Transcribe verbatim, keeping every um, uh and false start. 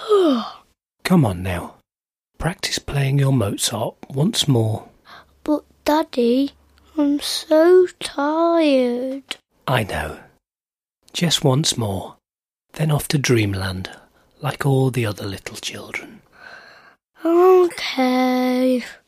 Come on now. Practice playing your Mozart once more. But, Daddy, I'm so tired. I know. Just once more, then off to dreamland, like all the other little children. Okay.